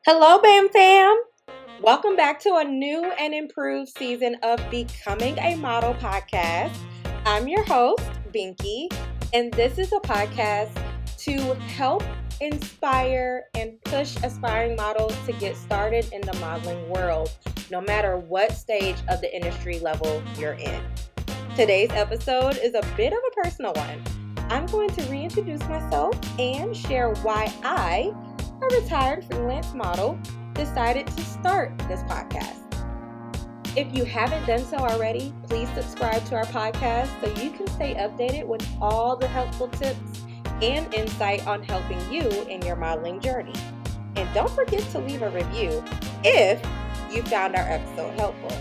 Hello, BAM fam! Welcome back to a new and improved season of Becoming a Model podcast. I'm your host, Binky, and this is a podcast to help inspire and push aspiring models to get started in the modeling world, no matter what stage of the industry level you're in. Today's episode is a bit of a personal one. I'm going to reintroduce myself and share why I, a retired freelance model, decided to start this podcast. If you haven't done so already, please subscribe to our podcast so you can stay updated with all the helpful tips and insight on helping you in your modeling journey. And don't forget to leave a review if you found our episode helpful.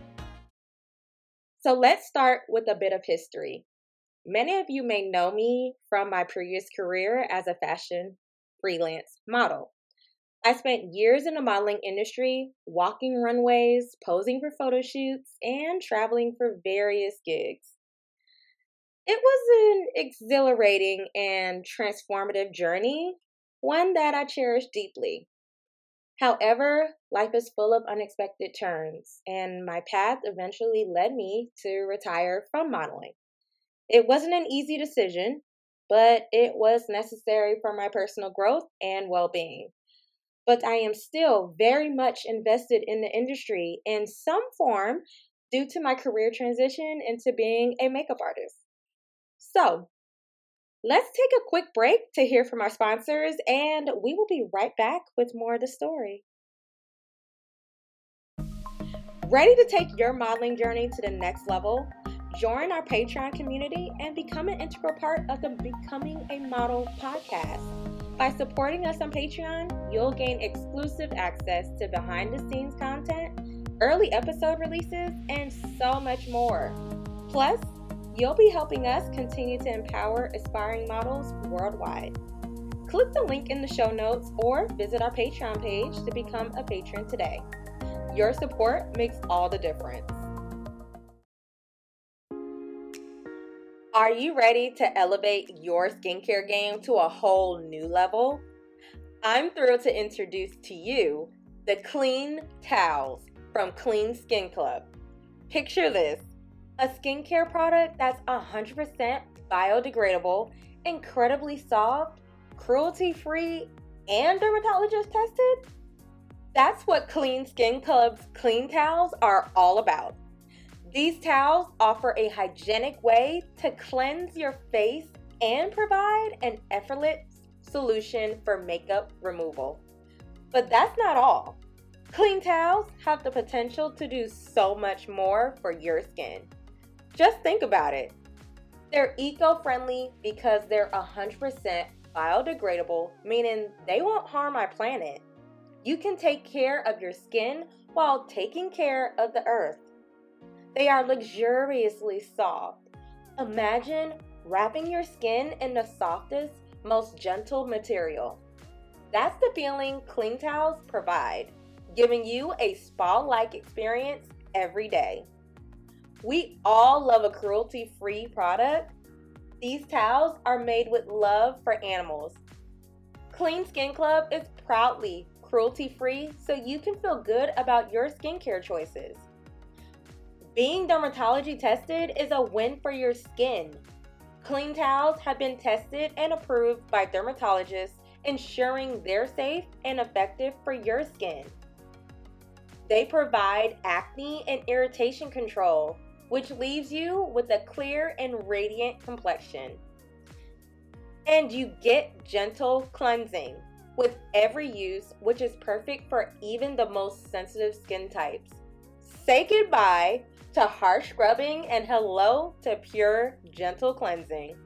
So let's start with a bit of history. Many of you may know me from my previous career as a fashion freelance model. I spent years in the modeling industry, walking runways, posing for photo shoots, and traveling for various gigs. It was an exhilarating and transformative journey, one that I cherish deeply. However, life is full of unexpected turns, and my path eventually led me to retire from modeling. It wasn't an easy decision, but it was necessary for my personal growth and well-being. But I am still very much invested in the industry in some form due to my career transition into being a makeup artist. So, let's take a quick break to hear from our sponsors, and we will be right back with more of the story. Ready to take your modeling journey to the next level? Join our Patreon community and become an integral part of the Becoming a Model podcast. By supporting us on Patreon, you'll gain exclusive access to behind-the-scenes content, early episode releases, and so much more. Plus, you'll be helping us continue to empower aspiring models worldwide. Click the link in the show notes or visit our Patreon page to become a patron today. Your support makes all the difference. Are you ready to elevate your skincare game to a whole new level? I'm thrilled to introduce to you the Clean Towels from Clean Skin Club. Picture this, a skincare product that's 100% biodegradable, incredibly soft, cruelty-free, and dermatologist tested? That's what Clean Skin Club's Clean Towels are all about. These towels offer a hygienic way to cleanse your face and provide an effortless solution for makeup removal. But that's not all. Clean towels have the potential to do so much more for your skin. Just think about it. They're eco-friendly because they're 100% biodegradable, meaning they won't harm our planet. You can take care of your skin while taking care of the earth. They are luxuriously soft. Imagine wrapping your skin in the softest, most gentle material. That's the feeling Clean Towels provide, giving you a spa-like experience every day. We all love a cruelty-free product. These towels are made with love for animals. Clean Skin Club is proudly cruelty-free, so you can feel good about your skincare choices. Being dermatology tested is a win for your skin. Clean towels have been tested and approved by dermatologists, ensuring they're safe and effective for your skin. They provide acne and irritation control, which leaves you with a clear and radiant complexion. And you get gentle cleansing with every use, which is perfect for even the most sensitive skin types. Say goodbye to harsh scrubbing and hello to pure, gentle cleansing.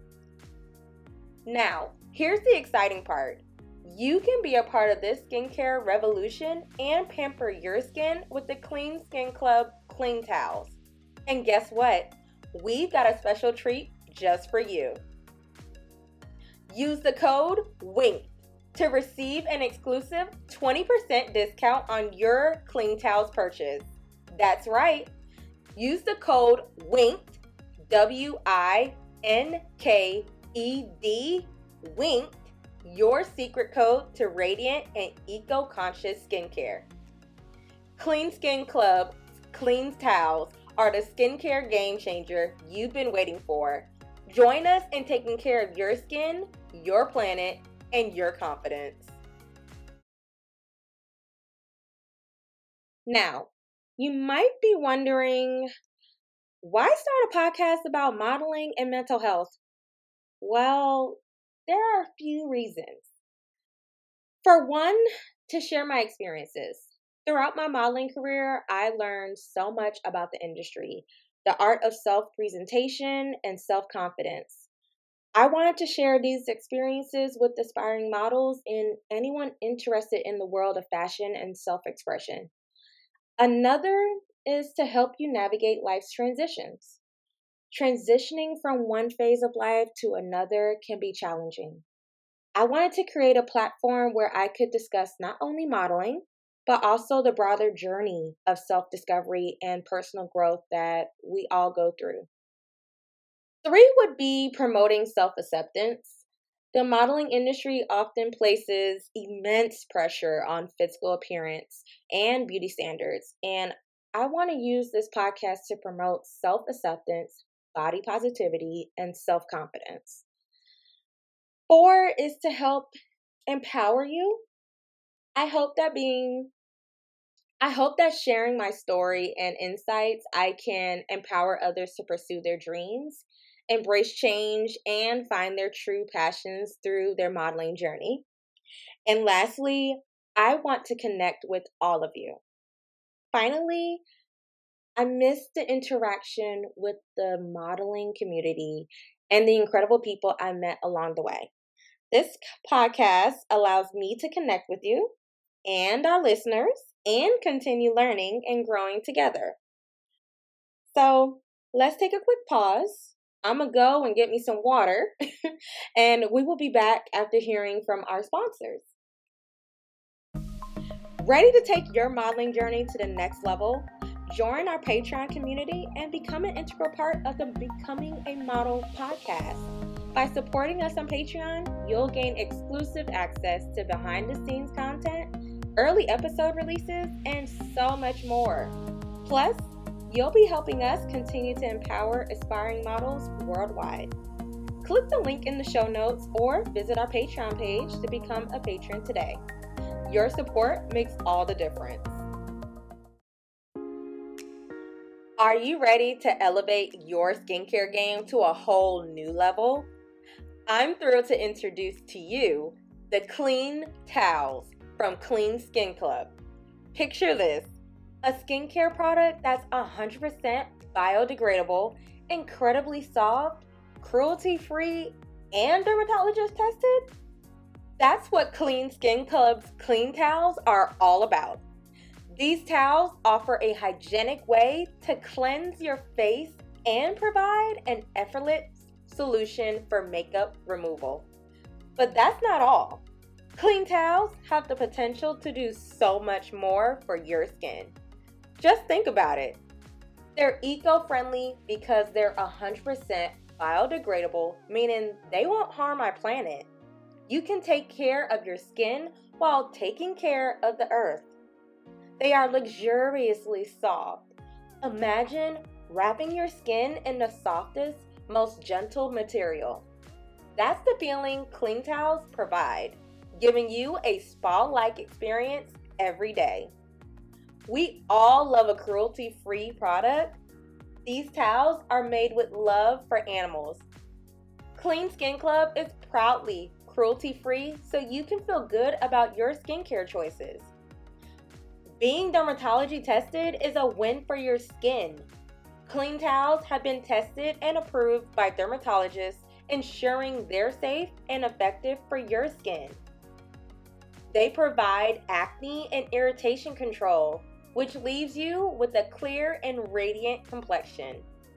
Now, here's the exciting part. You can be a part of this skincare revolution and pamper your skin with the Clean Skin Club Clean Towels. And guess what? We've got a special treat just for you. Use the code WINK to receive an exclusive 20% discount on your Clean Towels purchase. That's right. Use the code WINKED, WINKED, WINKED, your secret code to radiant and eco-conscious skincare. Clean Skin Club Clean Towels are the skincare game changer you've been waiting for. Join us in taking care of your skin, your planet, and your confidence. Now, you might be wondering, why start a podcast about modeling and mental health? Well, there are a few reasons. For one, to share my experiences. Throughout my modeling career, I learned so much about the industry, the art of self-presentation, and self-confidence. I wanted to share these experiences with aspiring models and anyone interested in the world of fashion and self-expression. Another is to help you navigate life's transitions. Transitioning from one phase of life to another can be challenging. I wanted to create a platform where I could discuss not only modeling, but also the broader journey of self-discovery and personal growth that we all go through. 3 would be promoting self-acceptance. The modeling industry often places immense pressure on physical appearance and beauty standards, and I want to use this podcast to promote self-acceptance, body positivity, and self-confidence. 4 is to help empower you. I hope that sharing my story and insights, I can empower others to pursue their dreams, embrace change, and find their true passions through their modeling journey. And lastly, I want to connect with all of you. Finally, I miss the interaction with the modeling community and the incredible people I met along the way. This podcast allows me to connect with you and our listeners and continue learning and growing together. So let's take a quick pause. I'm going to go and get me some water, and we will be back after hearing from our sponsors. Ready to take your modeling journey to the next level? Join our Patreon community and become an integral part of the Becoming a Model podcast. By supporting us on Patreon, you'll gain exclusive access to behind-the-scenes content, early episode releases, and so much more. Plus, you'll be helping us continue to empower aspiring models worldwide. Click the link in the show notes or visit our Patreon page to become a patron today. Your support makes all the difference. Are you ready to elevate your skincare game to a whole new level? I'm thrilled to introduce to you the Clean Towels from Clean Skin Club. Picture this, a skincare product that's 100% biodegradable, incredibly soft, cruelty-free, and dermatologist tested? That's what Clean Skin Club's Clean Towels are all about. These towels offer a hygienic way to cleanse your face and provide an effortless solution for makeup removal. But that's not all. Clean towels have the potential to do so much more for your skin. Just think about it. They're eco-friendly because they're 100% biodegradable, meaning they won't harm our planet. You can take care of your skin while taking care of the earth. They are luxuriously soft. Imagine wrapping your skin in the softest, most gentle material. That's the feeling Clean Towels provide, giving you a spa-like experience every day. We all love a cruelty-free product. These towels are made with love for animals. Clean Skin Club is proudly cruelty-free, so you can feel good about your skincare choices. Being dermatology tested is a win for your skin. Clean towels have been tested and approved by dermatologists, ensuring they're safe and effective for your skin. They provide acne and irritation control, which leaves you with a clear and radiant complexion.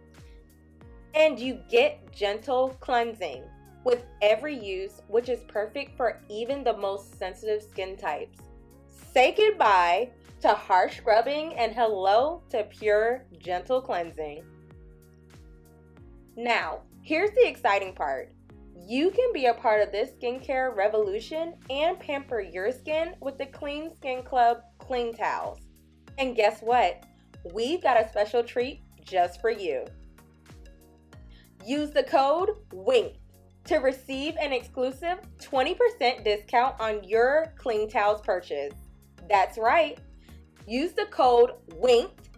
And you get gentle cleansing with every use, which is perfect for even the most sensitive skin types. Say goodbye to harsh scrubbing and hello to pure, gentle cleansing. Now, here's the exciting part. You can be a part of this skincare revolution and pamper your skin with the Clean Skin Club Clean Towels. And guess what? We've got a special treat just for you. Use the code WINKED to receive an exclusive 20% discount on your Clean Towels purchase. That's right. Use the code WINKED,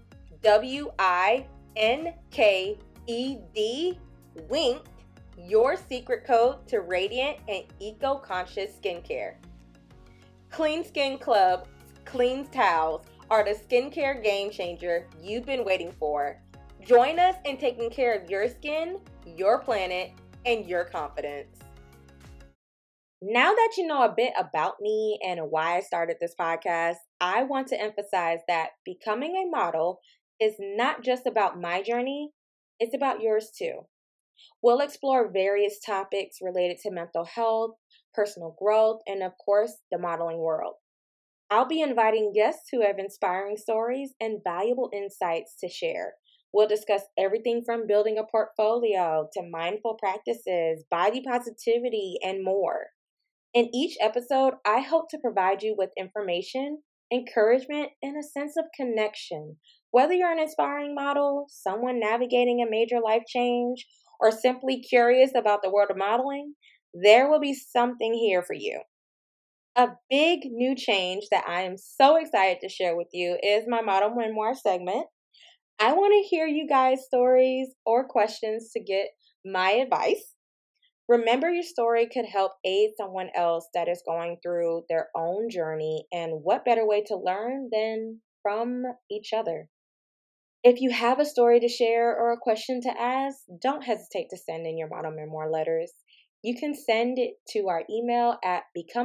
WINKED, WINKED, your secret code to radiant and eco-conscious skincare. Clean Skin Club Clean Towels are the skincare game changer you've been waiting for. Join us in taking care of your skin, your planet, and your confidence. Now that you know a bit about me and why I started this podcast, I want to emphasize that becoming a model is not just about my journey, it's about yours too. We'll explore various topics related to mental health, personal growth, and of course, the modeling world. I'll be inviting guests who have inspiring stories and valuable insights to share. We'll discuss everything from building a portfolio to mindful practices, body positivity, and more. In each episode, I hope to provide you with information, encouragement, and a sense of connection. Whether you're an aspiring model, someone navigating a major life change, or simply curious about the world of modeling, there will be something here for you. A big new change that I am so excited to share with you is my model memoir segment. I want to hear you guys' stories or questions to get my advice. Remember, your story could help aid someone else that is going through their own journey, and what better way to learn than from each other? If you have a story to share or a question to ask, don't hesitate to send in your model memoir letters. You can send it to our email at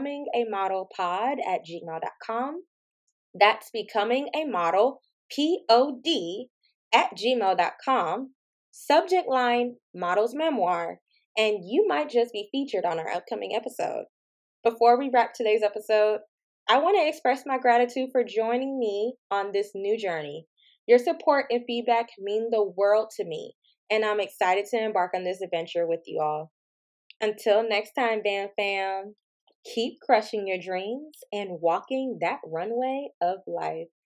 becomingamodelpod@gmail.com. That's becomingamodelpod@gmail.com. Subject line, Model's Memoir, and you might just be featured on our upcoming episode. Before we wrap today's episode, I want to express my gratitude for joining me on this new journey. Your support and feedback mean the world to me, and I'm excited to embark on this adventure with you all. Until next time, Bam Fam, keep crushing your dreams and walking that runway of life.